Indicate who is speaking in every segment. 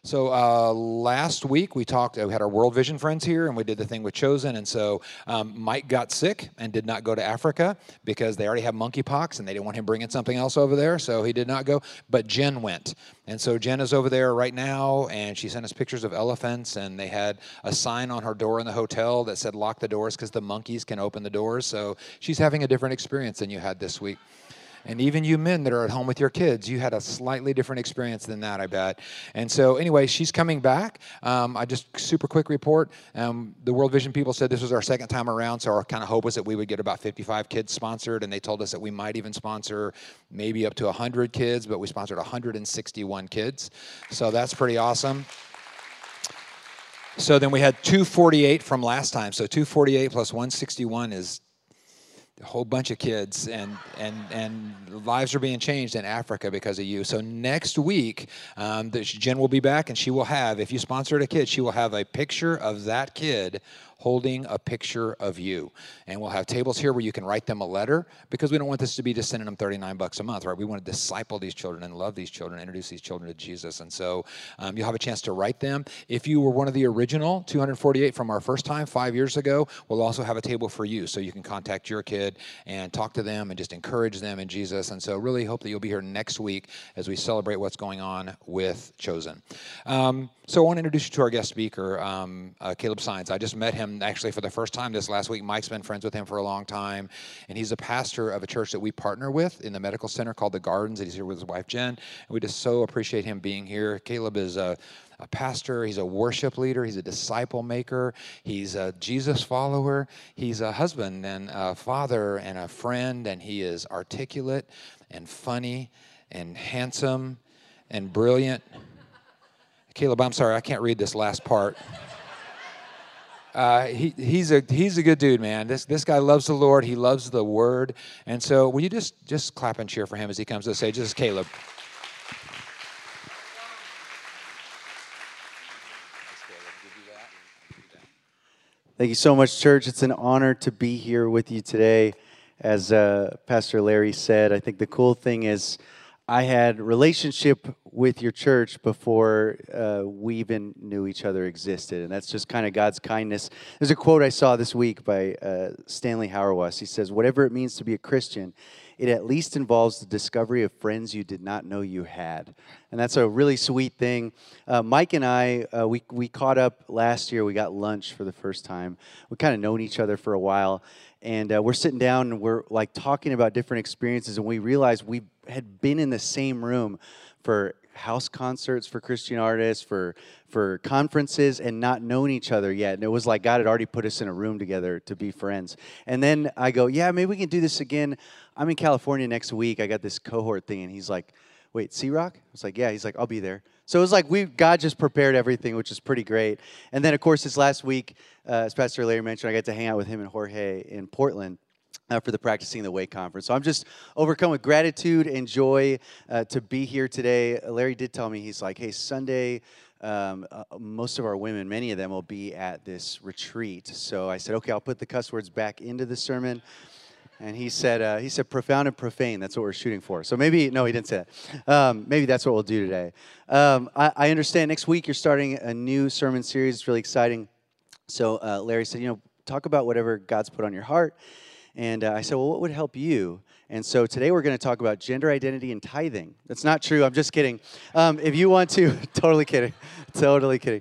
Speaker 1: So last week we had our World Vision friends here, and we did the thing with Chosen. And so Mike got sick and did not go to Africa because they already have monkeypox, and they didn't want him bringing something else over there, so he did not go. But Jen went, and so Jen is over there right now, and she sent us pictures of elephants, and they had a sign on her door in the hotel that said "Lock the doors" because the monkeys can open the doors. So she's having a different experience than you had this week. And even you men that are at home with your kids, you had a slightly different experience than that, I bet. And so anyway, she's coming back. I just super quick report. The World Vision people said this was our second time around, so our kind of hope was that we would get about 55 kids sponsored, and they told us that we might even sponsor maybe up to 100 kids, but we sponsored 161 kids. So that's pretty awesome. So then we had 248 from last time. So 248 plus 161 is a whole bunch of kids, and lives are being changed in Africa because of you. So next week, Jen will be back, and she will have, if you sponsored a kid, she will have a picture of that kid holding a picture of you. And we'll have tables here where you can write them a letter, because we don't want this to be just sending them $39 a month, right? We want to disciple these children and love these children, introduce these children to Jesus. And so you'll have a chance to write them. If you were one of the original 248 from our first time 5 years ago, we'll also have a table for you, so you can contact your kid and talk to them and just encourage them in Jesus. And so really hope that you'll be here next week as we celebrate what's going on with Chosen. So I want to introduce you to our guest speaker, Caleb Sines. I just met him actually for the first time this last week. Mike's been friends with him for a long time, and he's a pastor of a church that we partner with in the medical center called The Gardens, and he's here with his wife, Jen, and we just so appreciate him being here. Caleb is a pastor, he's a worship leader, he's a disciple maker, he's a Jesus follower, he's a husband and a father and a friend, and he is articulate and funny and handsome and brilliant. Caleb, I'm sorry, I can't read this last part. He's a good dude, man. This guy loves the Lord. He loves the Word. And so will you just clap and cheer for him as he comes to the stage? This is Caleb.
Speaker 2: Thank you so much, church. It's an honor to be here with you today. As Pastor Larry said, I think the cool thing is I had relationship with your church before we even knew each other existed, and that's just kind of God's kindness. There's a quote I saw this week by Stanley Hauerwas. He says, "Whatever it means to be a Christian, it at least involves the discovery of friends you did not know you had." And that's a really sweet thing. Mike and I, we caught up last year. We got lunch for the first time. We kind of known each other for a while, and we're sitting down and we're like talking about different experiences, and we realized we had been in the same room for house concerts for Christian artists, for conferences, and not known each other yet. And it was like God had already put us in a room together to be friends. And then I go, yeah, maybe we can do this again. I'm in California next week. I got this cohort thing. And he's like, wait, Sea-Rock? I was like, yeah. He's like, I'll be there. So it was like God just prepared everything, which is pretty great. And then, of course, this last week, as Pastor Larry mentioned, I got to hang out with him and Jorge in Portland for the Practicing the Way conference. So I'm just overcome with gratitude and joy to be here today. Larry did tell me, he's like, hey, Sunday, most of our women, many of them will be at this retreat. So I said, okay, I'll put the cuss words back into the sermon. And he said profound and profane. That's what we're shooting for. So maybe, no, he didn't say that. Maybe that's what we'll do today. I understand next week you're starting a new sermon series. It's really exciting. So Larry said, talk about whatever God's put on your heart. And I said, well, what would help you? And so today we're going to talk about gender identity and tithing. That's not true. I'm just kidding. If you want to, totally kidding. Totally kidding.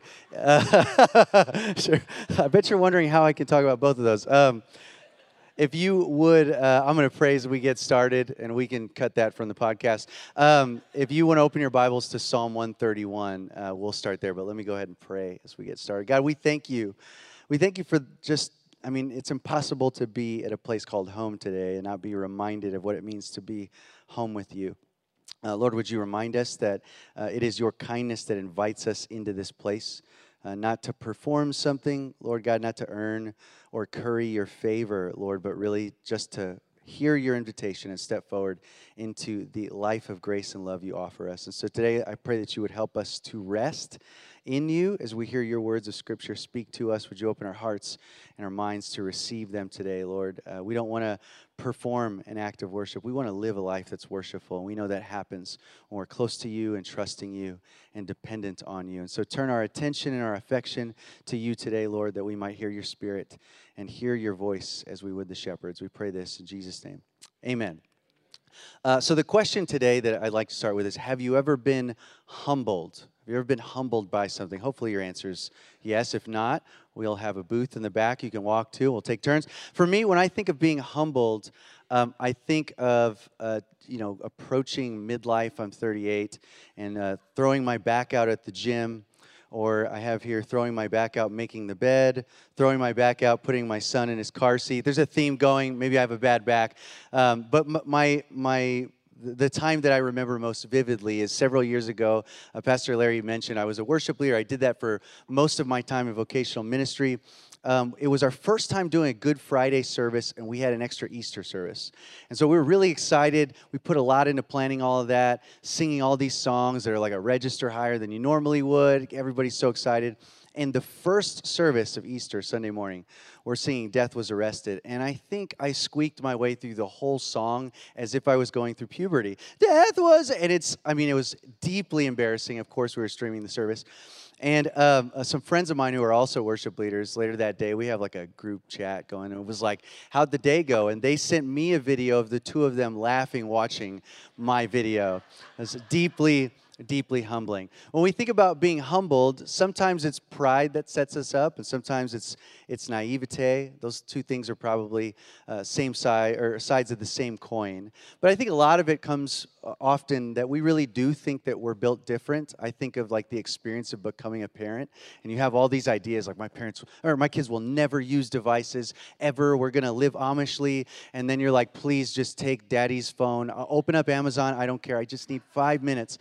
Speaker 2: Sure. I bet you're wondering how I can talk about both of those. If you would, I'm going to pray as we get started, and we can cut that from the podcast. If you want to open your Bibles to Psalm 131, we'll start there. But let me go ahead and pray as we get started. God, we thank you. We thank you for just, it's impossible to be at a place called home today and not be reminded of what it means to be home with you. Lord, would you remind us that it is your kindness that invites us into this place, not to perform something, Lord God, not to earn or curry your favor, Lord, but really just to hear your invitation and step forward into the life of grace and love you offer us. And so today I pray that you would help us to rest in you as we hear your words of Scripture speak to us. Would you open our hearts and our minds to receive them today, Lord? We don't want to perform an act of worship. We want to live a life that's worshipful, and we know that happens when we're close to you and trusting you and dependent on you. And so turn our attention and our affection to you today, Lord, that we might hear your Spirit and hear your voice as we would the shepherds. We pray this in Jesus' name. Amen. So the question today that I'd like to start with is, have you ever been humbled? Have you ever been humbled by something? Hopefully your answer is yes. If not, we'll have a booth in the back you can walk to. We'll take turns. For me, when I think of being humbled, I think of approaching midlife. I'm 38, and throwing my back out at the gym. Or I have here throwing my back out, making the bed, throwing my back out, putting my son in his car seat. There's a theme going. Maybe I have a bad back. But the time that I remember most vividly is several years ago. Pastor Larry mentioned I was a worship leader. I did that for most of my time in vocational ministry. It was our first time doing a Good Friday service, and we had an extra Easter service. And so we were really excited. We put a lot into planning all of that, singing all these songs that are like a register higher than you normally would. Everybody's so excited. And the first service of Easter, Sunday morning, we're singing Death Was Arrested. And I think I squeaked my way through the whole song as if I was going through puberty. Death was, and it was deeply embarrassing. Of course, we were streaming the service. And some friends of mine who are also worship leaders, later that day, we have like a group chat going, and it was like, how'd the day go? And they sent me a video of the two of them laughing, watching my video. It was deeply humbling. When we think about being humbled, sometimes it's pride that sets us up, and sometimes it's naivete. Those two things are probably same side or sides of the same coin. But I think a lot of it comes often that we really do think that we're built different. I think of like the experience of becoming a parent, and you have all these ideas like my kids will never use devices ever. We're gonna live Amishly, and then you're like, please just take daddy's phone, open up Amazon. I don't care. I just need 5 minutes.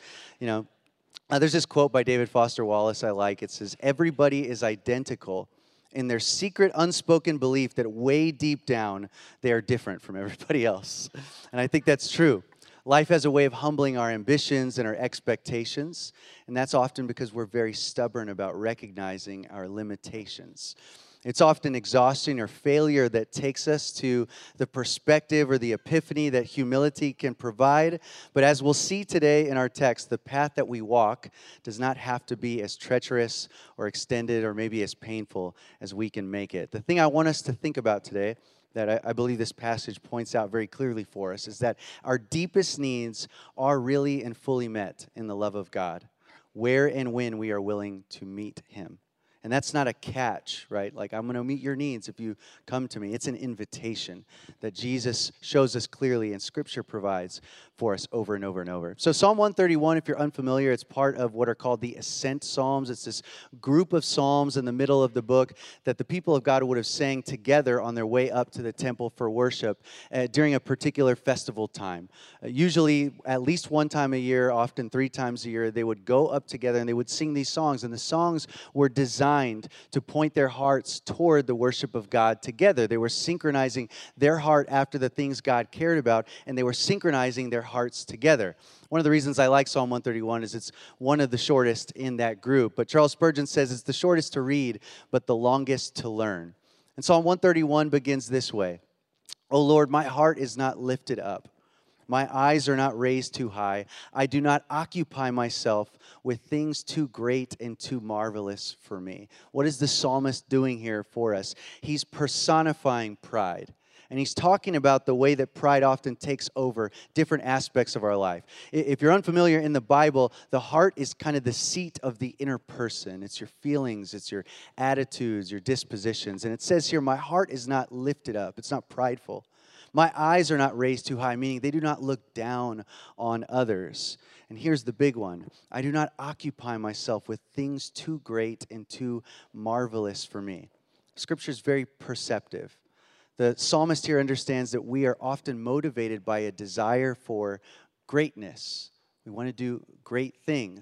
Speaker 2: There's this quote by David Foster Wallace I like. It says, "Everybody is identical in their secret, unspoken belief that way deep down they are different from everybody else." And I think that's true. Life has a way of humbling our ambitions and our expectations, and that's often because we're very stubborn about recognizing our limitations. It's often exhaustion or failure that takes us to the perspective or the epiphany that humility can provide. But as we'll see today in our text, the path that we walk does not have to be as treacherous or extended or maybe as painful as we can make it. The thing I want us to think about today that I believe this passage points out very clearly for us is that our deepest needs are really and fully met in the love of God, where and when we are willing to meet Him. And that's not a catch, right? Like, I'm going to meet your needs if you come to me. It's an invitation that Jesus shows us clearly and Scripture provides for us over and over and over. So Psalm 131, if you're unfamiliar, it's part of what are called the Ascent Psalms. It's this group of psalms in the middle of the book that the people of God would have sang together on their way up to the temple for worship during a particular festival time. Usually at least one time a year, often 3 times a year, they would go up together and they would sing these songs. And the songs were designed to point their hearts toward the worship of God together. They were synchronizing their heart after the things God cared about, and they were synchronizing their hearts together. One of the reasons I like Psalm 131 is it's one of the shortest in that group. But Charles Spurgeon says it's the shortest to read, but the longest to learn. And Psalm 131 begins this way: "O Lord, my heart is not lifted up. My eyes are not raised too high. I do not occupy myself with things too great and too marvelous for me." What is the psalmist doing here for us? He's personifying pride. And he's talking about the way that pride often takes over different aspects of our life. If you're unfamiliar, in the Bible, the heart is kind of the seat of the inner person. It's your feelings, it's your attitudes, your dispositions. And it says here, my heart is not lifted up. It's not prideful. My eyes are not raised too high, meaning they do not look down on others. And here's the big one: I do not occupy myself with things too great and too marvelous for me. Scripture is very perceptive. The psalmist here understands that we are often motivated by a desire for greatness. We want to do great things.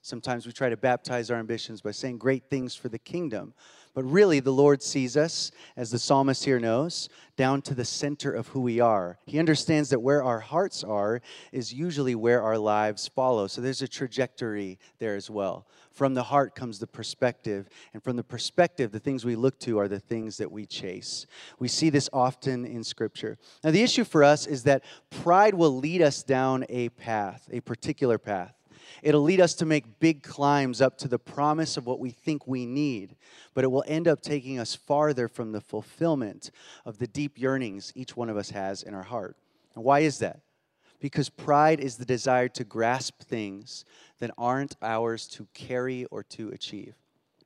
Speaker 2: Sometimes we try to baptize our ambitions by saying great things for the kingdom. But really, the Lord sees us, as the psalmist here knows, down to the center of who we are. He understands that where our hearts are is usually where our lives follow. So there's a trajectory there as well. From the heart comes the perspective, and from the perspective, the things we look to are the things that we chase. We see this often in Scripture. Now, the issue for us is that pride will lead us down a path, a particular path. It'll lead us to make big climbs up to the promise of what we think we need, but it will end up taking us farther from the fulfillment of the deep yearnings each one of us has in our heart. And why is that? Because pride is the desire to grasp things that aren't ours to carry or to achieve.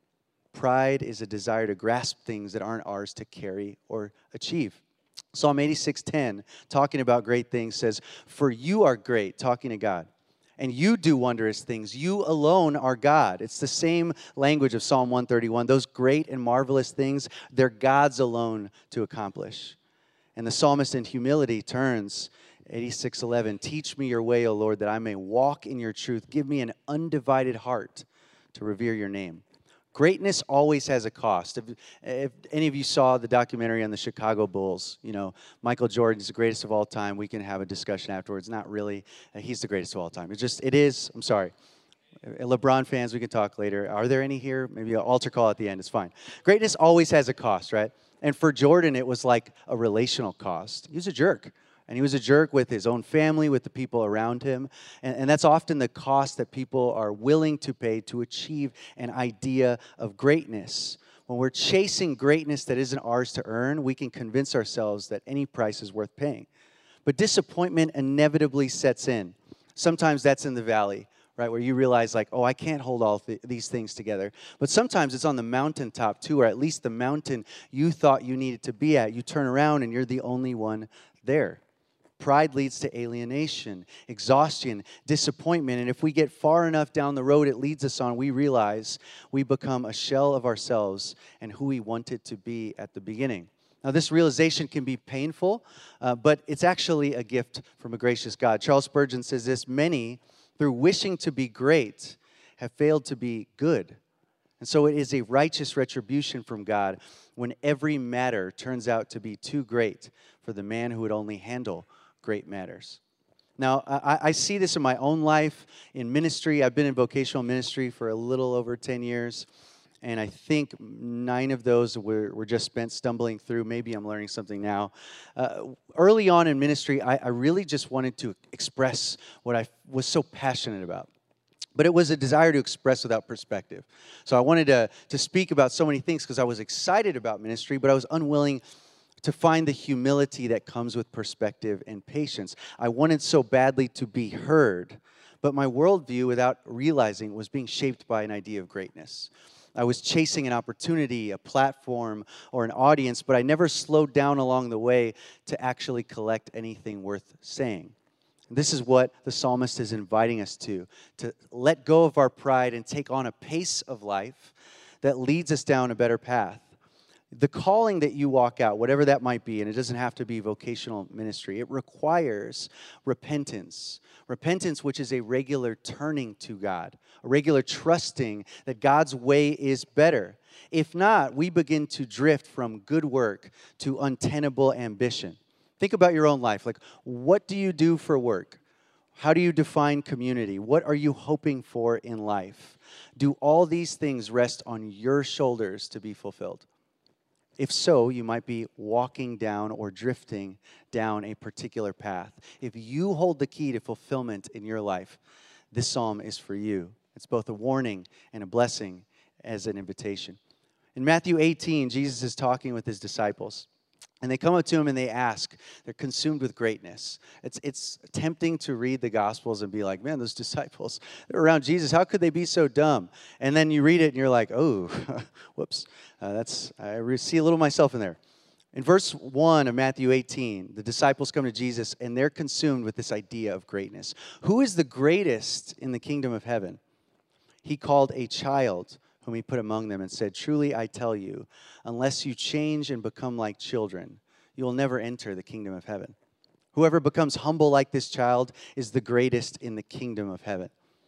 Speaker 2: Pride is a desire to grasp things that aren't ours to carry or achieve. Psalm 86:10, talking about great things, says, "For you are great," talking to God, "and you do wondrous things. You alone are God." It's the same language of Psalm 131. Those great and marvelous things, they're God's alone to accomplish. And the psalmist in humility turns, 86:11, "Teach me your way, O Lord, that I may walk in your truth. Give me an undivided heart to revere your name." Greatness always has a cost. If any of you saw the documentary on the Chicago Bulls, Michael Jordan is the greatest of all time. We can have a discussion afterwards. Not really. He's the greatest of all time. It is. I'm sorry. LeBron fans, we can talk later. Are there any here? Maybe an altar call at the end. It's fine. Greatness always has a cost, right? And for Jordan, it was like a relational cost. He was a jerk. And he was a jerk with his own family, with the people around him. And that's often the cost that people are willing to pay to achieve an idea of greatness. When we're chasing greatness that isn't ours to earn, we can convince ourselves that any price is worth paying. But disappointment inevitably sets in. Sometimes that's in the valley, right, where you realize, like, oh, I can't hold all these things together. But sometimes it's on the mountaintop, too, or at least the mountain you thought you needed to be at. You turn around and you're the only one there. Pride leads to alienation, exhaustion, disappointment. And if we get far enough down the road it leads us on, we realize we become a shell of ourselves and who we wanted to be at the beginning. Now, this realization can be painful, but it's actually a gift from a gracious God. Charles Spurgeon says this: "Many, through wishing to be great, have failed to be good. And so it is a righteous retribution from God when every matter turns out to be too great for the man who would only handle great matters." Now, I see this in my own life, in ministry. I've been in vocational ministry for a little over 10 years, and I think 9 of those were just spent stumbling through. Maybe I'm learning something now. Early on in ministry, I really just wanted to express what I was so passionate about. But it was a desire to express without perspective. So I wanted to speak about so many things because I was excited about ministry, but I was unwilling to find the humility that comes with perspective and patience. I wanted so badly to be heard, but my worldview, without realizing, was being shaped by an idea of greatness. I was chasing an opportunity, a platform, or an audience, but I never slowed down along the way to actually collect anything worth saying. This is what the psalmist is inviting us to let go of our pride and take on a pace of life that leads us down a better path. The calling that you walk out, whatever that might be, and it doesn't have to be vocational ministry, it requires repentance. Repentance, which is a regular turning to God, a regular trusting that God's way is better. If not, we begin to drift from good work to untenable ambition. Think about your own life. Like, what do you do for work? How do you define community? What are you hoping for in life? Do all these things rest on your shoulders to be fulfilled? If so, you might be walking down or drifting down a particular path. If you hold the key to fulfillment in your life, this psalm is for you. It's both a warning and a blessing as an invitation. In Matthew 18, Jesus is talking with his disciples. And they come up to him and they ask. They're consumed with greatness. It's tempting to read the Gospels and be like, man, those disciples, they're around Jesus. How could they be so dumb? And then you read it and you're like, oh, whoops. I see a little myself in there. In verse 1 of Matthew 18, the disciples come to Jesus and they're consumed with this idea of greatness. Who is the greatest in the kingdom of heaven? He called a child whom he put among them and said, "Truly I tell you, unless you change and become like children, you will never enter the kingdom of heaven. Whoever becomes humble like this child is the greatest in the kingdom of heaven."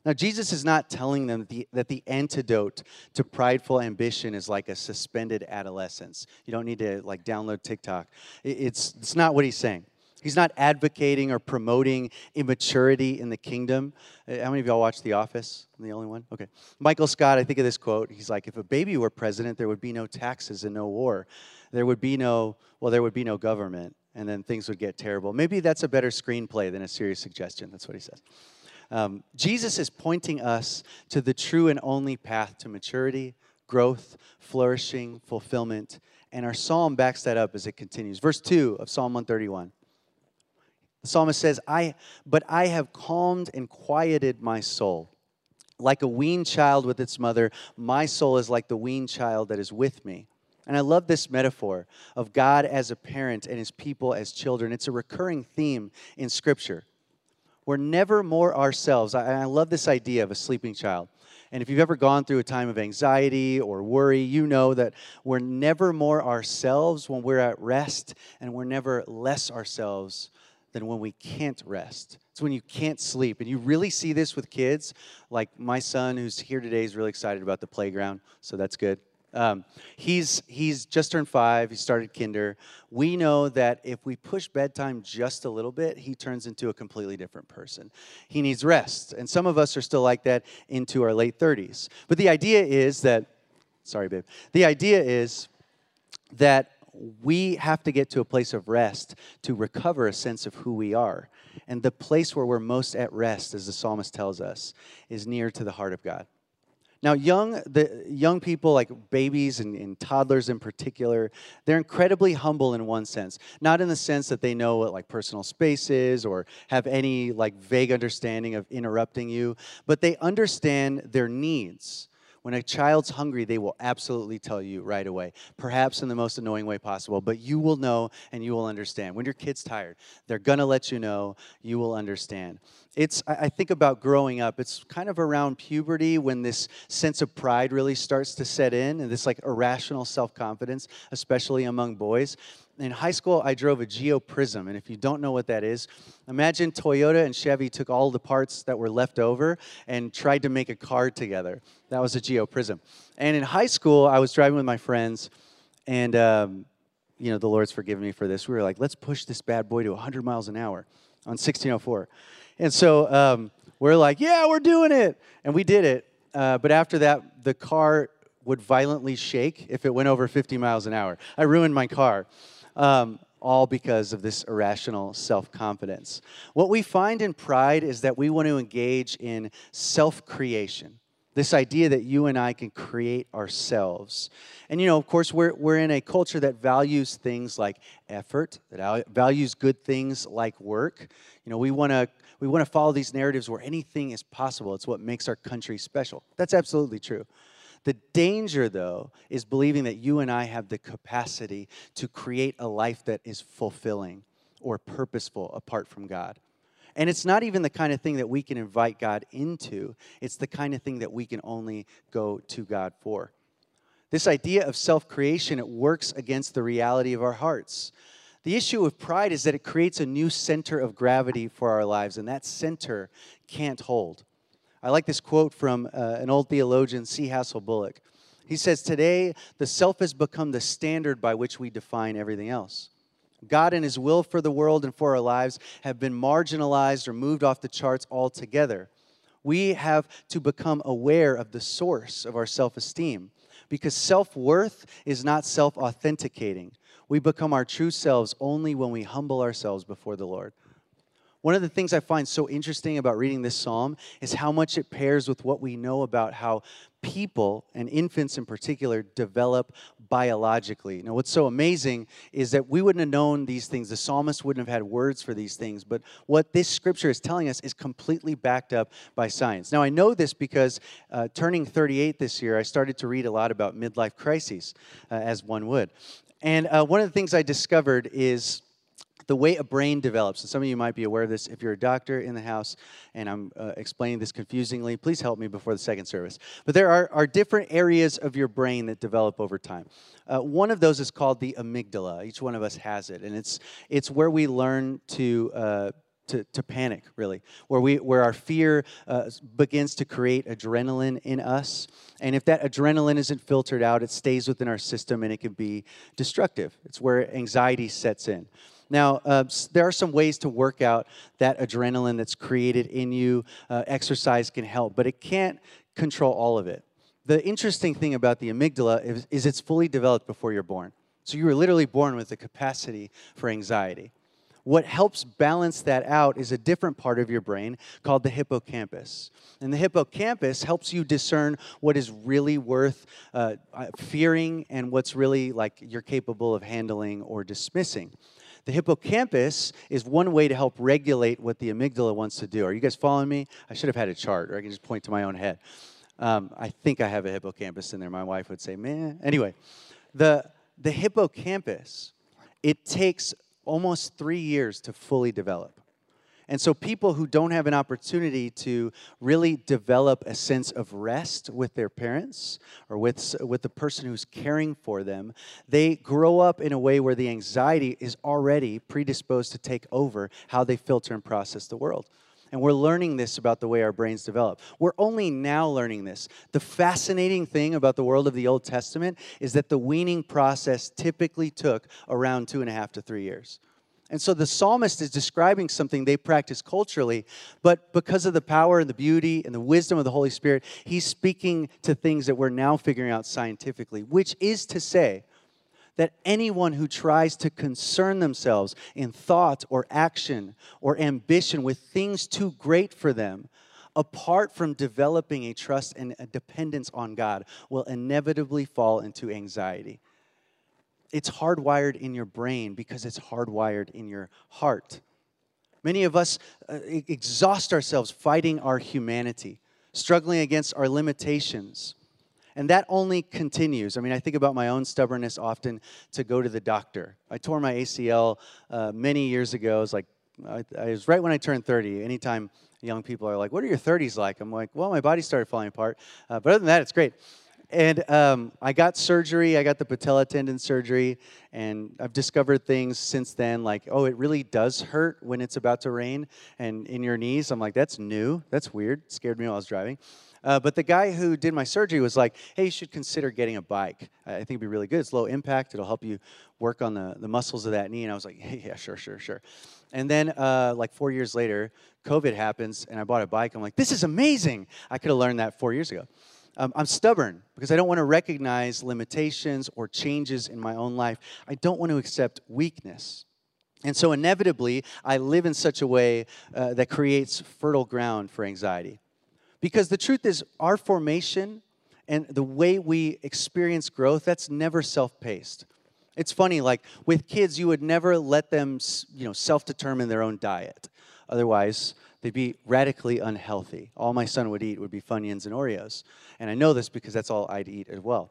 Speaker 2: Now, Jesus is not telling them that the antidote to prideful ambition is like a suspended adolescence. You don't need to like download TikTok. It's not what he's saying. He's not advocating or promoting immaturity in the kingdom. How many of y'all watch The Office? I'm the only one? Okay. Michael Scott, I think of this quote. He's like, if a baby were president, there would be no taxes and no war. There would be no government, and then things would get terrible. Maybe that's a better screenplay than a serious suggestion. That's what he says. Jesus is pointing us to the true and only path to maturity, growth, flourishing, fulfillment. And our psalm backs that up as it continues. Verse 2 of Psalm 131. The psalmist says, But I have calmed and quieted my soul. Like a weaned child with its mother, my soul is like the weaned child that is with me. And I love this metaphor of God as a parent and his people as children. It's a recurring theme in Scripture. We're never more ourselves. I love this idea of a sleeping child. And if you've ever gone through a time of anxiety or worry, you know that we're never more ourselves when we're at rest, and we're never less ourselves than when we can't rest. It's when you can't sleep. And you really see this with kids. Like my son, who's here today, is really excited about the playground, so that's good. He's just turned 5. He started kinder. We know that if we push bedtime just a little bit, he turns into a completely different person. He needs rest. And some of us are still like that into our late 30s. But the idea is that, sorry, babe. The idea is that we have to get to a place of rest to recover a sense of who we are. And the place where we're most at rest, as the psalmist tells us, is near to the heart of God. Now, young people, like babies and toddlers in particular, they're incredibly humble in one sense. Not in the sense that they know what like personal space is or have any like vague understanding of interrupting you, but they understand their needs. When a child's hungry, they will absolutely tell you right away, perhaps in the most annoying way possible, but you will know and you will understand. When your kid's tired, they're going to let you know, you will understand. I think about growing up, it's kind of around puberty when this sense of pride really starts to set in, and this like irrational self-confidence, especially among boys. In high school, I drove a Geo Prism, and if you don't know what that is, imagine Toyota and Chevy took all the parts that were left over and tried to make a car together. That was a Geo Prism. And in high school, I was driving with my friends, and the Lord's forgiven me for this. We were like, let's push this bad boy to 100 miles an hour on 1604. And so we're like, yeah, we're doing it. And we did it. But after that, the car would violently shake if it went over 50 miles an hour. I ruined my car. All because of this irrational self-confidence. What we find in pride is that we want to engage in self-creation. This idea that you and I can create ourselves. And, of course, we're in a culture that values things like effort, that values good things like work. We want to follow these narratives where anything is possible. It's what makes our country special. That's absolutely true. The danger, though, is believing that you and I have the capacity to create a life that is fulfilling or purposeful apart from God. And it's not even the kind of thing that we can invite God into. It's the kind of thing that we can only go to God for. This idea of self-creation, it works against the reality of our hearts. The issue with pride is that it creates a new center of gravity for our lives, and that center can't hold. I like this quote from an old theologian, C. Hassel Bullock. He says, today, the self has become the standard by which we define everything else. God and his will for the world and for our lives have been marginalized or moved off the charts altogether. We have to become aware of the source of our self-esteem because self-worth is not self-authenticating. We become our true selves only when we humble ourselves before the Lord. One of the things I find so interesting about reading this psalm is how much it pairs with what we know about how people, and infants in particular, develop biologically. Now, what's so amazing is that we wouldn't have known these things. The psalmist wouldn't have had words for these things. But what this scripture is telling us is completely backed up by science. Now, I know this because turning 38 this year, I started to read a lot about midlife crises, as one would. And one of the things I discovered is the way a brain develops, and some of you might be aware of this. If you're a doctor in the house and I'm explaining this confusingly, please help me before the second service. But there are different areas of your brain that develop over time. One of those is called the amygdala. Each one of us has it, and it's where we learn to to panic, really, where our fear begins to create adrenaline in us. And if that adrenaline isn't filtered out, it stays within our system and it can be destructive. It's where anxiety sets in. Now, there are some ways to work out that adrenaline that's created in you. Exercise can help, but it can't control all of it. The interesting thing about the amygdala is it's fully developed before you're born. So you were literally born with the capacity for anxiety. What helps balance that out is a different part of your brain called the hippocampus. And the hippocampus helps you discern what is really worth fearing and what's really like you're capable of handling or dismissing. The hippocampus is one way to help regulate what the amygdala wants to do. Are you guys following me? I should have had a chart, or I can just point to my own head. I think I have a hippocampus in there. My wife would say, man. Anyway, the hippocampus, it takes almost 3 years to fully develop. And so people who don't have an opportunity to really develop a sense of rest with their parents or with the person who's caring for them, they grow up in a way where the anxiety is already predisposed to take over how they filter and process the world. And we're learning this about the way our brains develop. We're only now learning this. The fascinating thing about the world of the Old Testament is that the weaning process typically took around 2.5 to 3 years. And so the psalmist is describing something they practice culturally, but because of the power and the beauty and the wisdom of the Holy Spirit, he's speaking to things that we're now figuring out scientifically, which is to say that anyone who tries to concern themselves in thought or action or ambition with things too great for them, apart from developing a trust and a dependence on God, will inevitably fall into anxiety. It's hardwired in your brain because it's hardwired in your heart. Many of us exhaust ourselves fighting our humanity, struggling against our limitations. And that only continues. I mean, I think about my own stubbornness often to go to the doctor. I tore my ACL many years ago. It was like, I was right when I turned 30. Anytime young people are like, what are your 30s like? I'm like, well, my body started falling apart. But other than that, it's great. And I got surgery. I got the patella tendon surgery. And I've discovered things since then like, oh, it really does hurt when it's about to rain and in your knees. I'm like, that's new. That's weird. It scared me while I was driving. But the guy who did my surgery was like, hey, you should consider getting a bike. I think it'd be really good. It's low impact. It'll help you work on the muscles of that knee. And I was like, hey, yeah, sure. And then like 4 years later, COVID happens, and I bought a bike. I'm like, this is amazing. I could have learned that 4 years ago. I'm stubborn because I don't want to recognize limitations or changes in my own life. I don't want to accept weakness. And so inevitably, I live in such a way that creates fertile ground for anxiety. Because the truth is, our formation and the way we experience growth, that's never self-paced. It's funny, like with kids, you would never let them, self-determine their own diet. Otherwise, they'd be radically unhealthy. All my son would eat would be Funyuns and Oreos. And I know this because that's all I'd eat as well.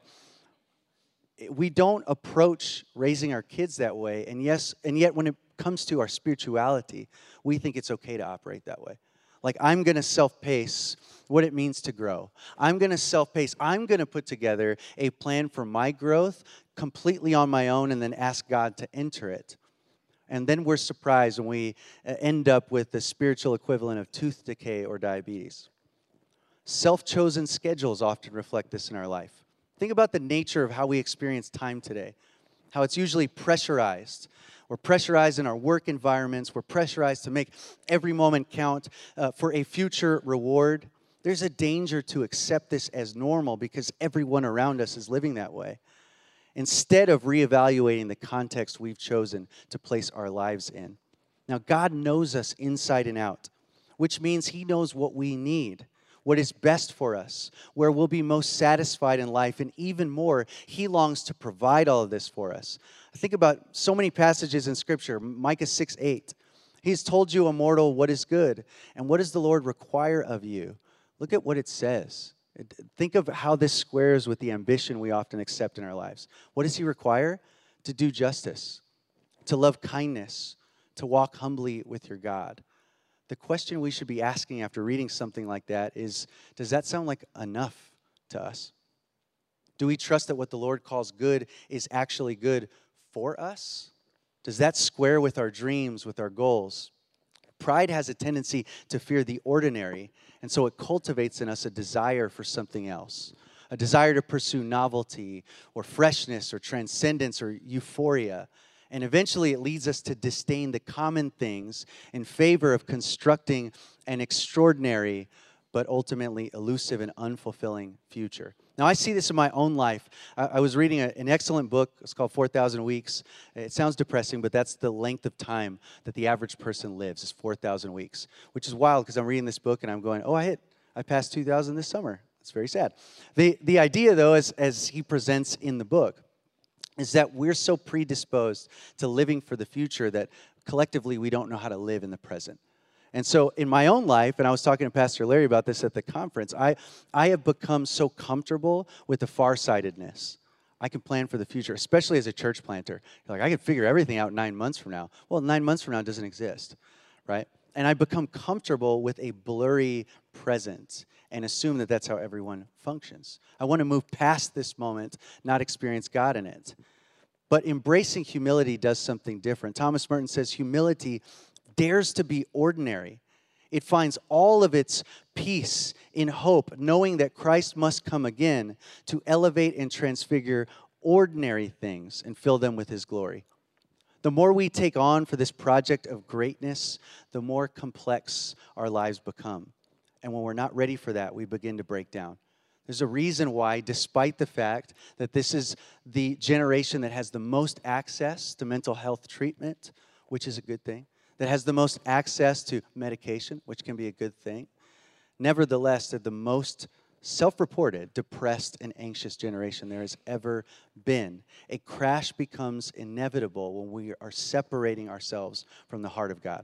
Speaker 2: We don't approach raising our kids that way. And yet when it comes to our spirituality, we think it's okay to operate that way. Like, I'm going to self-pace what it means to grow. I'm going to self-pace. I'm going to put together a plan for my growth completely on my own and then ask God to enter it. And then we're surprised when we end up with the spiritual equivalent of tooth decay or diabetes. Self-chosen schedules often reflect this in our life. Think about the nature of how we experience time today, how it's usually pressurized. We're pressurized in our work environments. We're pressurized to make every moment count for a future reward. There's a danger to accept this as normal because everyone around us is living that way, instead of reevaluating the context we've chosen to place our lives in. Now, God knows us inside and out, which means He knows what we need, what is best for us, where we'll be most satisfied in life, and even more, He longs to provide all of this for us. I think about so many passages in Scripture. Micah 6:8. He's told you, O mortal, what is good, and what does the Lord require of you? Look at what it says. Think of how this squares with the ambition we often accept in our lives. What does He require? To do justice, to love kindness, to walk humbly with your God. The question we should be asking after reading something like that is, does that sound like enough to us? Do we trust that what the Lord calls good is actually good for us? Does that square with our dreams, with our goals? Pride has a tendency to fear the ordinary, and so it cultivates in us a desire for something else, a desire to pursue novelty or freshness or transcendence or euphoria. And eventually it leads us to disdain the common things in favor of constructing an extraordinary but ultimately elusive and unfulfilling future. Now, I see this in my own life. I was reading an excellent book. It's called 4,000 Weeks. It sounds depressing, but that's the length of time that the average person lives, is 4,000 weeks, which is wild because I'm reading this book and I'm going, oh, I passed 2,000 this summer. It's very sad. The idea, though, as he presents in the book, is that we're so predisposed to living for the future that collectively we don't know how to live in the present. And so in my own life, and I was talking to Pastor Larry about this at the conference, I have become so comfortable with the farsightedness. I can plan for the future, especially as a church planter. You're like, I can figure everything out 9 months from now. Well, 9 months from now doesn't exist, right? And I become comfortable with a blurry present and assume that that's how everyone functions. I want to move past this moment, not experience God in it. But embracing humility does something different. Thomas Merton says humility dares to be ordinary. It finds all of its peace in hope, knowing that Christ must come again to elevate and transfigure ordinary things and fill them with his glory. The more we take on for this project of greatness, the more complex our lives become. And when we're not ready for that, we begin to break down. There's a reason why, despite the fact that this is the generation that has the most access to mental health treatment, which is a good thing, that has the most access to medication, which can be a good thing, nevertheless, they're the most self-reported, depressed, and anxious generation there has ever been. A crash becomes inevitable when we are separating ourselves from the heart of God.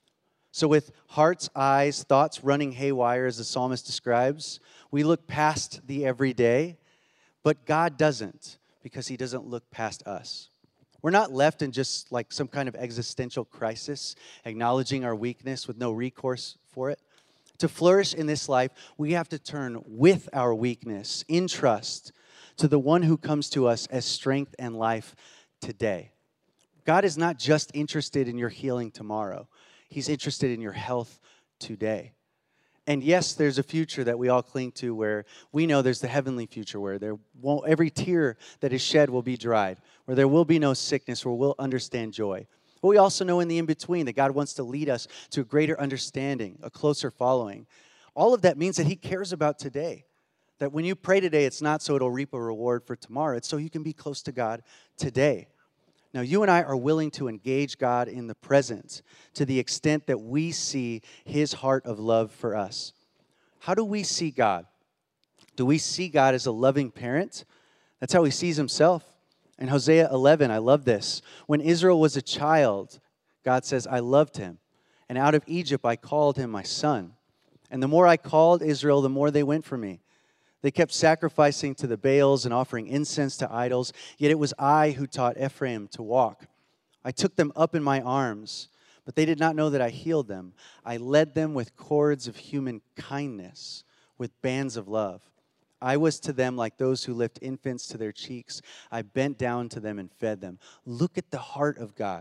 Speaker 2: So with hearts, eyes, thoughts running haywire, as the psalmist describes, we look past the everyday, but God doesn't, because he doesn't look past us. We're not left in just like some kind of existential crisis, acknowledging our weakness with no recourse for it. To flourish in this life, we have to turn with our weakness in trust to the one who comes to us as strength and life today. God is not just interested in your healing tomorrow. He's interested in your health today. And yes, there's a future that we all cling to where we know there's the heavenly future where every tear that is shed will be dried, where there will be no sickness, where we'll understand joy. But we also know in the in-between that God wants to lead us to a greater understanding, a closer following. All of that means that he cares about today. That when you pray today, it's not so it'll reap a reward for tomorrow. It's so you can be close to God today. Now, you and I are willing to engage God in the present to the extent that we see his heart of love for us. How do we see God? Do we see God as a loving parent? That's how he sees himself. In Hosea 11, I love this. When Israel was a child, God says, I loved him. And out of Egypt I called him my son. And the more I called Israel, the more they went for me. They kept sacrificing to the Baals and offering incense to idols, yet it was I who taught Ephraim to walk. I took them up in my arms, but they did not know that I healed them. I led them with cords of human kindness, with bands of love. I was to them like those who lift infants to their cheeks. I bent down to them and fed them. Look at the heart of God,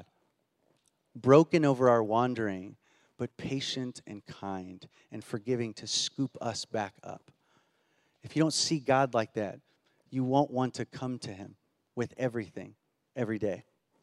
Speaker 2: broken over our wandering, but patient and kind and forgiving to scoop us back up. If you don't see God like that, you won't want to come to him with everything every day.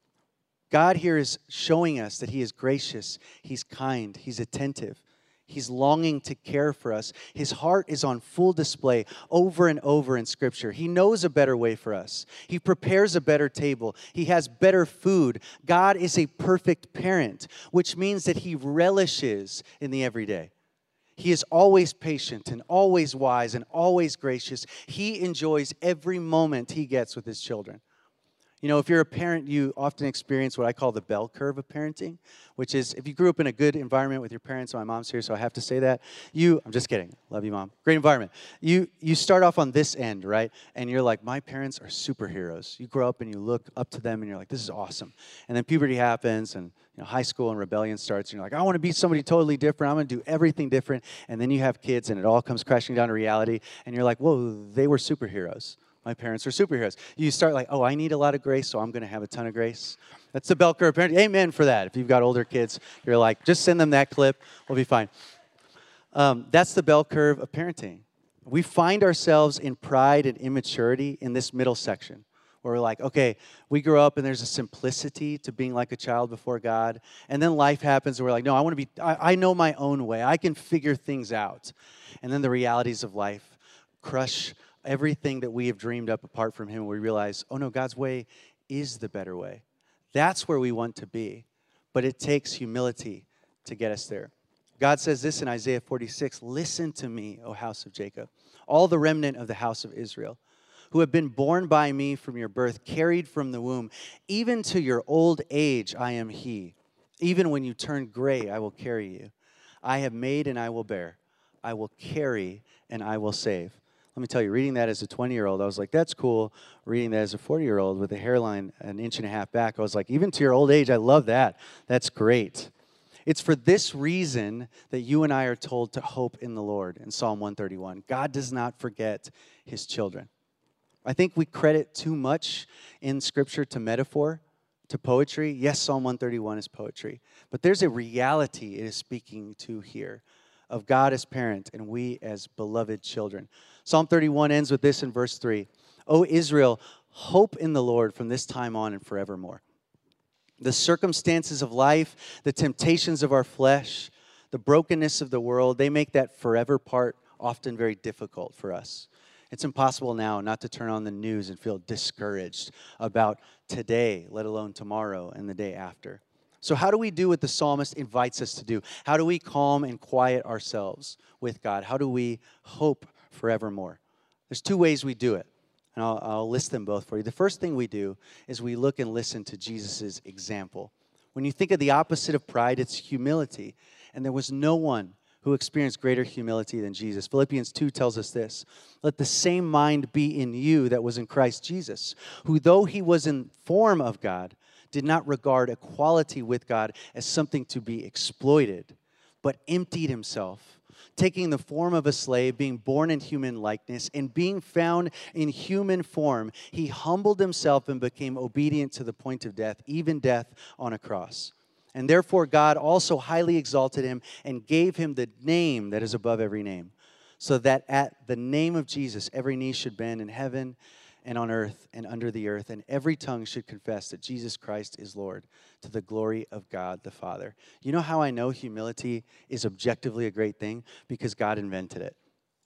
Speaker 2: God here is showing us that he is gracious, he's kind, he's attentive. He's longing to care for us. His heart is on full display over and over in Scripture. He knows a better way for us. He prepares a better table. He has better food. God is a perfect parent, which means that he relishes in the everyday. He is always patient and always wise and always gracious. He enjoys every moment he gets with his children. You know, if you're a parent, you often experience what I call the bell curve of parenting, which is if you grew up in a good environment with your parents, so my mom's here, so I have to say that, I'm just kidding. Love you, Mom. Great environment. You start off on this end, right? And you're like, my parents are superheroes. You grow up and you look up to them and you're like, this is awesome. And then puberty happens and high school and rebellion starts and you're like, I want to be somebody totally different. I'm going to do everything different. And then you have kids and it all comes crashing down to reality and you're like, whoa, they were superheroes. My parents are superheroes. You start like, oh, I need a lot of grace, so I'm going to have a ton of grace. That's the bell curve parenting. Amen for that. If you've got older kids, you're like, just send them that clip. We'll be fine. That's the bell curve of parenting. We find ourselves in pride and immaturity in this middle section where we're like, okay, we grow up and there's a simplicity to being like a child before God. And then life happens and we're like, no, I know my own way. I can figure things out. And then the realities of life crush everything that we have dreamed up apart from Him. We realize, oh no, God's way is the better way. That's where we want to be. But it takes humility to get us there. God says this in Isaiah 46, listen to me, O house of Jacob, all the remnant of the house of Israel, who have been born by me from your birth, carried from the womb. Even to your old age I am He. Even when you turn gray, I will carry you. I have made and I will bear. I will carry and I will save. Let me tell you, reading that as a 20-year-old, I was like, that's cool. Reading that as a 40-year-old with a hairline an inch and a half back, I was like, even to your old age, I love that. That's great. It's for this reason that you and I are told to hope in the Lord in Psalm 131. God does not forget His children. I think we credit too much in Scripture to metaphor, to poetry. Yes, Psalm 131 is poetry, but there's a reality it is speaking to here of God as parent and we as beloved children. Psalm 31 ends with this in verse 3. O Israel, hope in the Lord from this time on and forevermore. The circumstances of life, the temptations of our flesh, the brokenness of the world, they make that forever part often very difficult for us. It's impossible now not to turn on the news and feel discouraged about today, let alone tomorrow and the day after. So how do we do what the psalmist invites us to do? How do we calm and quiet ourselves with God? How do we hope forevermore? There's two ways we do it, and I'll list them both for you. The first thing we do is we look and listen to Jesus' example. When you think of the opposite of pride, it's humility, and there was no one who experienced greater humility than Jesus. Philippians 2 tells us this, let the same mind be in you that was in Christ Jesus, who though He was in form of God, did not regard equality with God as something to be exploited, but emptied Himself, taking the form of a slave, being born in human likeness, and being found in human form, He humbled Himself and became obedient to the point of death, even death on a cross. And therefore God also highly exalted Him and gave Him the name that is above every name, so that at the name of Jesus every knee should bend in heaven and on earth and under the earth, and every tongue should confess that Jesus Christ is Lord, to the glory of God the Father. You know how I know humility is objectively a great thing? Because God invented it.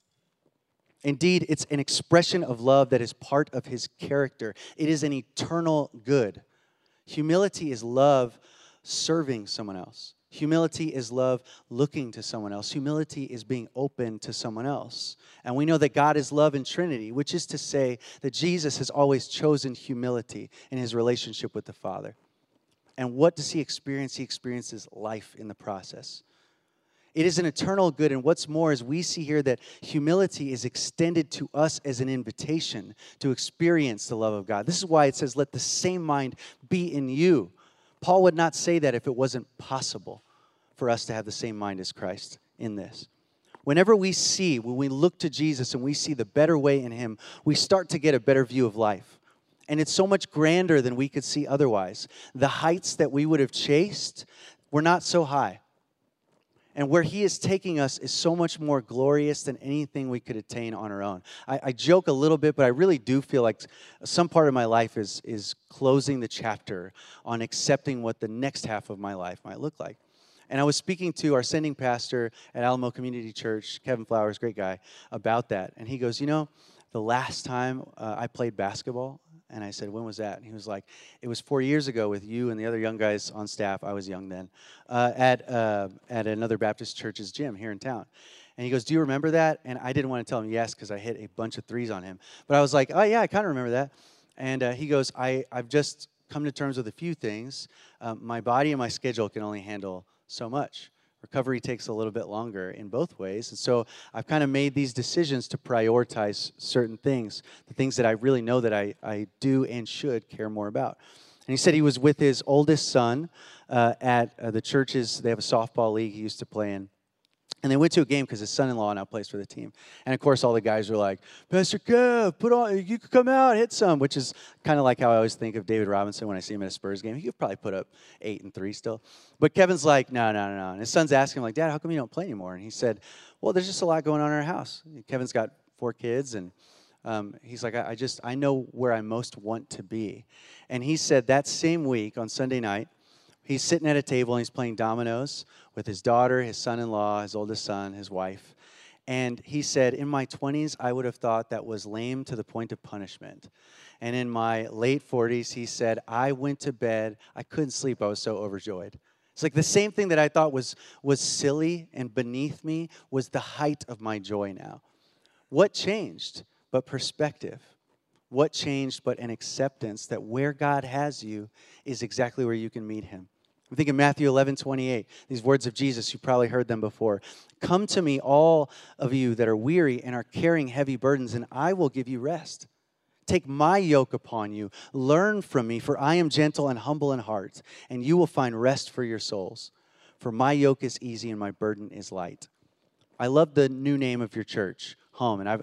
Speaker 2: Indeed, it's an expression of love that is part of His character. It is an eternal good. Humility is love serving someone else. Humility is love looking to someone else. Humility is being open to someone else. And we know that God is love in Trinity, which is to say that Jesus has always chosen humility in His relationship with the Father. And what does He experience? He experiences life in the process. It is an eternal good, and what's more is we see here that humility is extended to us as an invitation to experience the love of God. This is why it says, let the same mind be in you. Paul would not say that if it wasn't possible for us to have the same mind as Christ in this. When we look to Jesus and we see the better way in Him, we start to get a better view of life. And it's so much grander than we could see otherwise. The heights that we would have chased were not so high. And where He is taking us is so much more glorious than anything we could attain on our own. I joke a little bit, but I really do feel like some part of my life is closing the chapter on accepting what the next half of my life might look like. And I was speaking to our sending pastor at Alamo Community Church, Kevin Flowers, great guy, about that. And he goes, the last time I played basketball, and I said, when was that? And he was like, it was 4 years ago with you and the other young guys on staff. I was young then, at another Baptist church's gym here in town. And he goes, do you remember that? And I didn't want to tell him yes because I hit a bunch of threes on him. But I was like, oh, yeah, I kind of remember that. And he goes, I've just come to terms with a few things. My body and my schedule can only handle so much. Recovery takes a little bit longer in both ways. And so I've kind of made these decisions to prioritize certain things, the things that I really know that I do and should care more about. And he said he was with his oldest son at the churches. They have a softball league he used to play in. And they went to a game because his son-in-law now plays for the team. And, of course, all the guys were like, Pastor Kev, you could come out, hit some, which is kind of like how I always think of David Robinson when I see him at a Spurs game. He could probably put up 8 and 3 still. But Kevin's like, no. And his son's asking him, like, Dad, how come you don't play anymore? And he said, well, there's just a lot going on in our house. Kevin's got 4 kids, and he's like, I know where I most want to be. And he said that same week on Sunday night, he's sitting at a table and he's playing dominoes with his daughter, his son-in-law, his oldest son, his wife. And he said, in my 20s, I would have thought that was lame to the point of punishment. And in my late 40s, he said, I went to bed. I couldn't sleep. I was so overjoyed. It's like the same thing that I thought was silly and beneath me was the height of my joy now. What changed but perspective? What changed but an acceptance that where God has you is exactly where you can meet him? I'm thinking Matthew 11:28, these words of Jesus, you probably heard them before. Come to me, all of you that are weary and are carrying heavy burdens, and I will give you rest. Take my yoke upon you. Learn from me, for I am gentle and humble in heart, and you will find rest for your souls. For my yoke is easy and my burden is light. I love the new name of your church, Home, and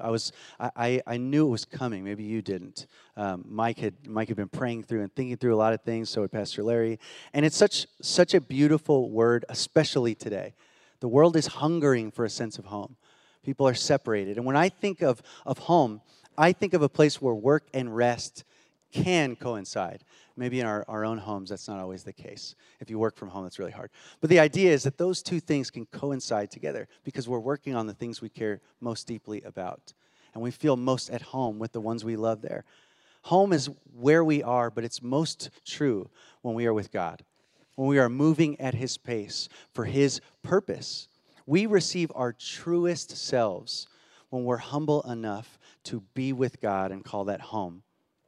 Speaker 2: I knew it was coming. Maybe you didn't. Mike had been praying through and thinking through a lot of things. So had Pastor Larry, and it's such a beautiful word, especially today. The world is hungering for a sense of home. People are separated, and when I think of home, I think of a place where work and rest can coincide. Maybe in our own homes, that's not always the case. If you work from home, that's really hard. But the idea is that those two things can coincide together because we're working on the things we care most deeply about. And we feel most at home with the ones we love there. Home is where we are, but it's most true when we are with God. When we are moving at his pace for his purpose. We receive our truest selves when we're humble enough to be with God and call that home.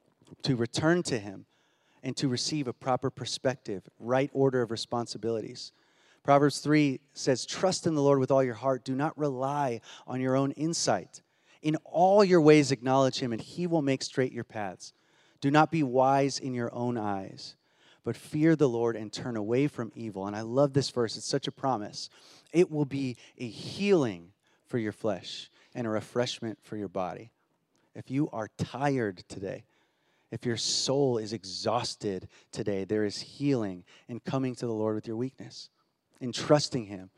Speaker 2: To return to him and to receive a proper perspective, right order of responsibilities. Proverbs 3 says, trust in the Lord with all your heart. Do not rely on your own insight. In all your ways acknowledge him, and he will make straight your paths. Do not be wise in your own eyes, but fear the Lord and turn away from evil. And I love this verse. It's such a promise. It will be a healing for your flesh and a refreshment for your body. If you are tired today, if your soul is exhausted today, there is healing in coming to the Lord with your weakness, in trusting him,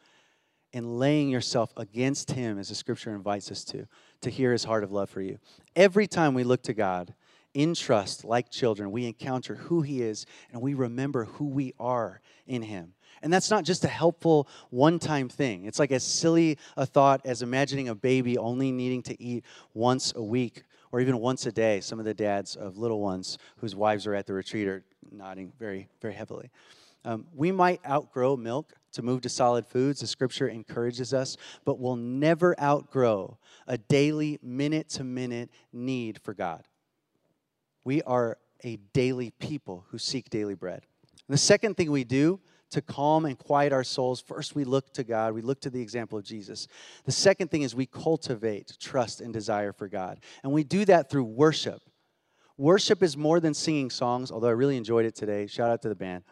Speaker 2: in laying yourself against him, as the scripture invites us to hear his heart of love for you. Every time we look to God in trust, like children, we encounter who he is, and we remember who we are in him. And that's not just a helpful one-time thing. It's like as silly a thought as imagining a baby only needing to eat once a week or even once a day. Some of the dads of little ones whose wives are at the retreat are nodding very, very heavily. We might outgrow milk to move to solid foods. The scripture encourages us, but we'll never outgrow a daily, minute-to-minute need for God. We are a daily people who seek daily bread. And the second thing we do to calm and quiet our souls, first we look to God. We look to the example of Jesus. The second thing is we cultivate trust and desire for God. And we do that through worship. Worship is more than singing songs, although I really enjoyed it today. Shout out to the band.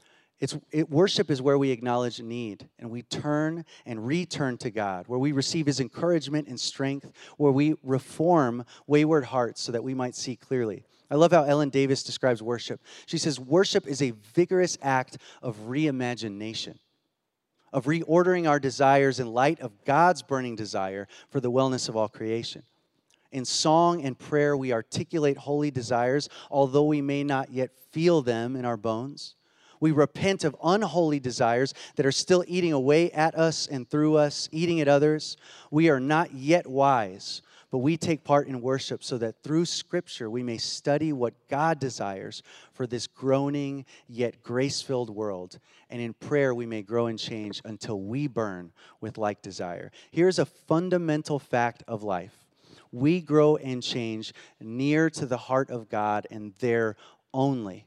Speaker 2: Worship is where we acknowledge need, and we turn and return to God, where we receive his encouragement and strength, where we reform wayward hearts so that we might see clearly. I love how Ellen Davis describes worship. She says, worship is a vigorous act of reimagination, of reordering our desires in light of God's burning desire for the wellness of all creation. In song and prayer, we articulate holy desires, although we may not yet feel them in our bones. We repent of unholy desires that are still eating away at us and through us, eating at others. We are not yet wise, but we take part in worship so that through Scripture we may study what God desires for this groaning yet grace-filled world. And in prayer we may grow and change until we burn with like desire. Here's a fundamental fact of life. We grow and change near to the heart of God and there only.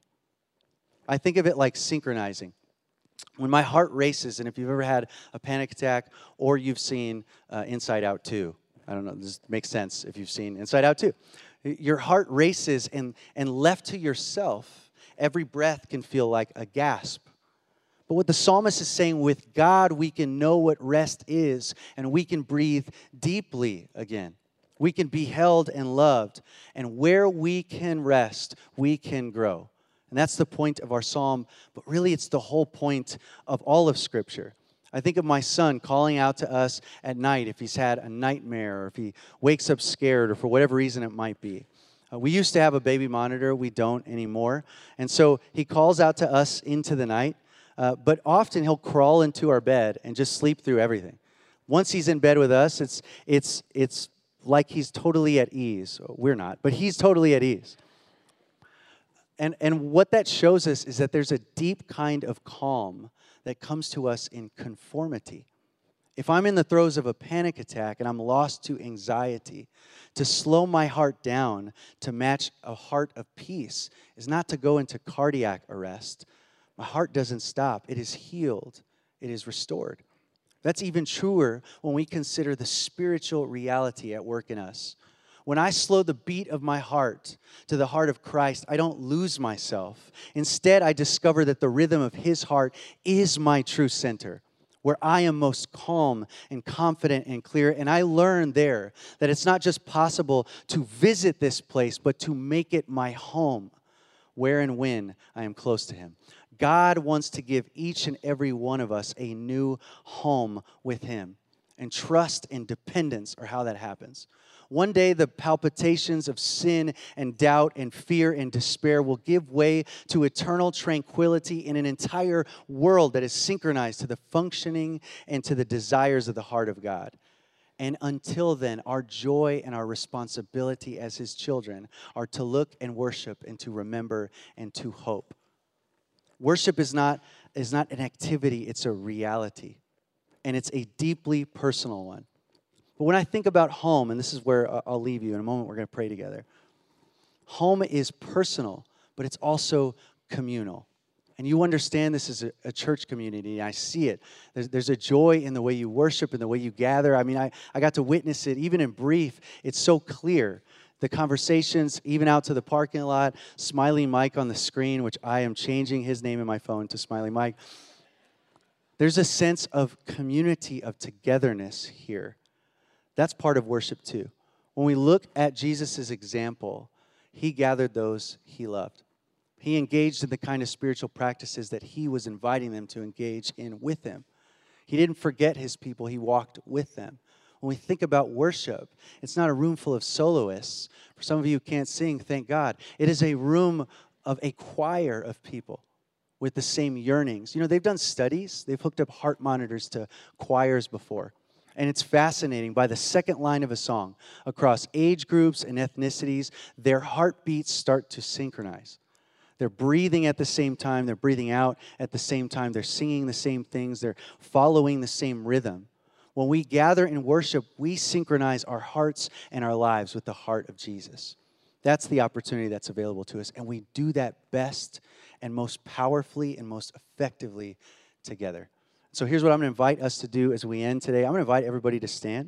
Speaker 2: I think of it like synchronizing. When my heart races, and if you've ever had a panic attack or you've seen Inside Out 2, I don't know, this makes sense if you've seen Inside Out 2. Your heart races, and left to yourself, every breath can feel like a gasp. But what the psalmist is saying, with God, we can know what rest is, and we can breathe deeply again. We can be held and loved, and where we can rest, we can grow. And that's the point of our psalm, but really it's the whole point of all of Scripture. I think of my son calling out to us at night if he's had a nightmare or if he wakes up scared or for whatever reason it might be. We used to have a baby monitor. We don't anymore. And so he calls out to us into the night, but often he'll crawl into our bed and just sleep through everything. Once he's in bed with us, it's like he's totally at ease. We're not, but he's totally at ease. And what that shows us is that there's a deep kind of calm that comes to us in conformity. If I'm in the throes of a panic attack and I'm lost to anxiety, to slow my heart down to match a heart of peace is not to go into cardiac arrest. My heart doesn't stop. It is healed. It is restored. That's even truer when we consider the spiritual reality at work in us. When I slow the beat of my heart to the heart of Christ, I don't lose myself. Instead, I discover that the rhythm of His heart is my true center, where I am most calm and confident and clear. And I learn there that it's not just possible to visit this place, but to make it my home, where and when I am close to Him. God wants to give each and every one of us a new home with Him. And trust and dependence are how that happens. One day, the palpitations of sin and doubt and fear and despair will give way to eternal tranquility in an entire world that is synchronized to the functioning and to the desires of the heart of God. And until then, our joy and our responsibility as His children are to look and worship and to remember and to hope. Worship is not an activity, it's a reality. And it's a deeply personal one. But when I think about home, and this is where I'll leave you in a moment, we're going to pray together. Home is personal, but it's also communal. And you understand this is a church community. I see it. There's a joy in the way you worship and the way you gather. I mean, I got to witness it, even in brief. It's so clear. The conversations, even out to the parking lot, Smiley Mike on the screen, which I am changing his name in my phone to Smiley Mike. There's a sense of community, of togetherness here. That's part of worship too. When we look at Jesus' example, He gathered those He loved. He engaged in the kind of spiritual practices that He was inviting them to engage in with Him. He didn't forget His people. He walked with them. When we think about worship, it's not a room full of soloists. For some of you who can't sing, thank God. It is a room of a choir of people with the same yearnings. You know, they've done studies. They've hooked up heart monitors to choirs before. And it's fascinating. By the second line of a song, across age groups and ethnicities, their heartbeats start to synchronize. They're breathing at the same time. They're breathing out at the same time. They're singing the same things. They're following the same rhythm. When we gather in worship, we synchronize our hearts and our lives with the heart of Jesus. That's the opportunity that's available to us. And we do that best and most powerfully and most effectively together. So here's what I'm going to invite us to do as we end today. I'm going to invite everybody to stand.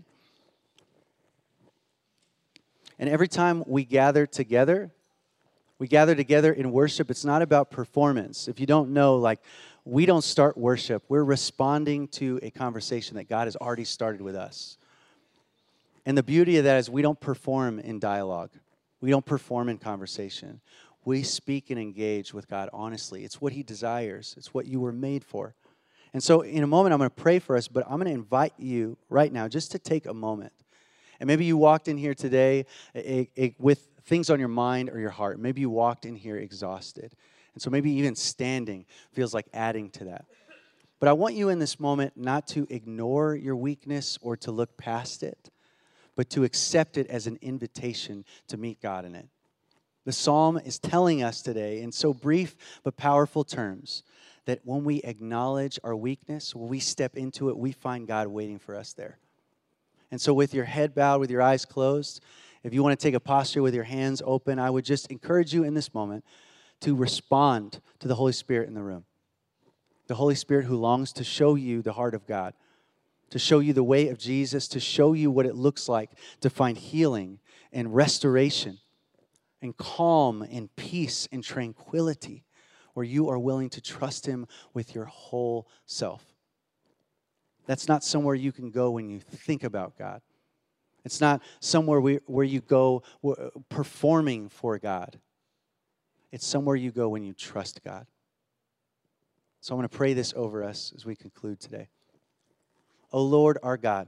Speaker 2: And every time we gather together in worship. It's not about performance. If you don't know, we don't start worship. We're responding to a conversation that God has already started with us. And the beauty of that is we don't perform in dialogue. We don't perform in conversation. We speak and engage with God honestly. It's what He desires. It's what you were made for. And so in a moment, I'm going to pray for us, but I'm going to invite you right now just to take a moment. And maybe you walked in here today with things on your mind or your heart. Maybe you walked in here exhausted. And so maybe even standing feels like adding to that. But I want you in this moment not to ignore your weakness or to look past it, but to accept it as an invitation to meet God in it. The psalm is telling us today in so brief but powerful terms that when we acknowledge our weakness, when we step into it, we find God waiting for us there. And so with your head bowed, with your eyes closed, if you want to take a posture with your hands open, I would just encourage you in this moment to respond to the Holy Spirit in the room. The Holy Spirit who longs to show you the heart of God, to show you the way of Jesus, to show you what it looks like to find healing and restoration and calm and peace and tranquility where you are willing to trust Him with your whole self. That's not somewhere you can go when you think about God. It's not somewhere where you go performing for God. It's somewhere you go when you trust God. So I want to pray this over us as we conclude today. O Lord, our God,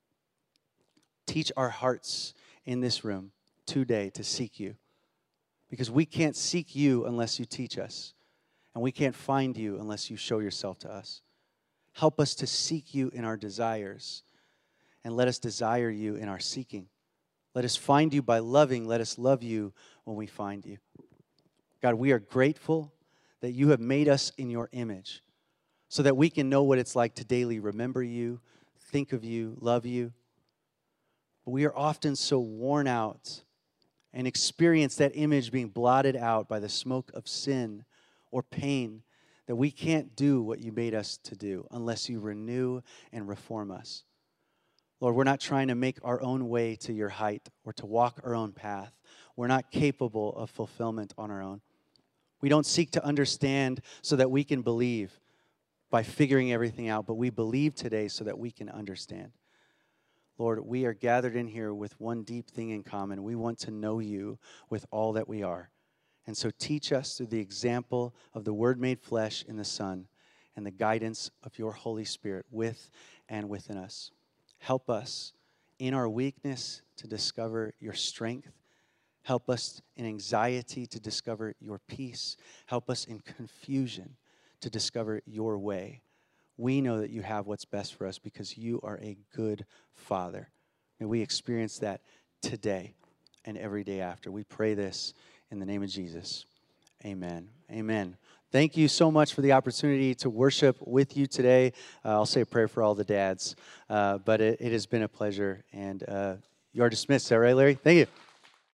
Speaker 2: teach our hearts in this room today to seek you. Because we can't seek you unless you teach us. And we can't find you unless you show yourself to us. Help us to seek you in our desires. And let us desire you in our seeking. Let us find you by loving. Let us love you when we find you. God, we are grateful that you have made us in your image so that we can know what it's like to daily remember you, think of you, love you. But we are often so worn out and experience that image being blotted out by the smoke of sin or pain that we can't do what you made us to do unless you renew and reform us. Lord, we're not trying to make our own way to your height or to walk our own path. We're not capable of fulfillment on our own. We don't seek to understand so that we can believe by figuring everything out, but we believe today so that we can understand. Lord, we are gathered in here with one deep thing in common. We want to know you with all that we are. And so teach us through the example of the Word made flesh in the Son and the guidance of your Holy Spirit with and within us. Help us in our weakness to discover your strength. Help us in anxiety to discover your peace. Help us in confusion to discover your way. We know that you have what's best for us because you are a good Father. May we experience that today and every day after. We pray this in the name of Jesus. Amen. Amen. Thank you so much for the opportunity to worship with you today. I'll say a prayer for all the dads, but it has been a pleasure, and you are dismissed. Is that right, Larry? Thank you.